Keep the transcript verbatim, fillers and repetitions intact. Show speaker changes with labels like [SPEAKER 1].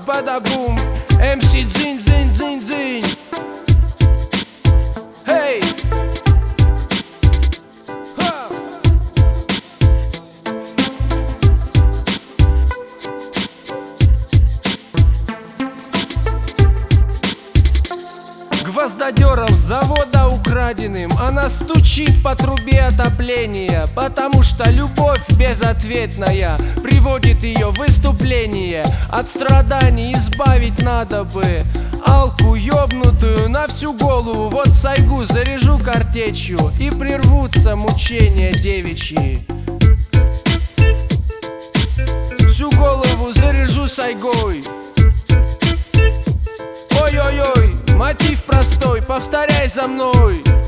[SPEAKER 1] бада-бум. эм си дзынь-дзынь-дзынь-дзынь. Эй! Ха! Гвоздодером с завода украденным она стучит по трубе отопления, потому что любовь безответная приводит ее в выступление. От страданий избавить надо бы алку ёбнутую на всю голову. Вот сайгу заряжу картечью, и прервутся мучения девичьи. Всю голову заряжу сайгой. Ой-ой-ой, мотив простой, повторяй за мной.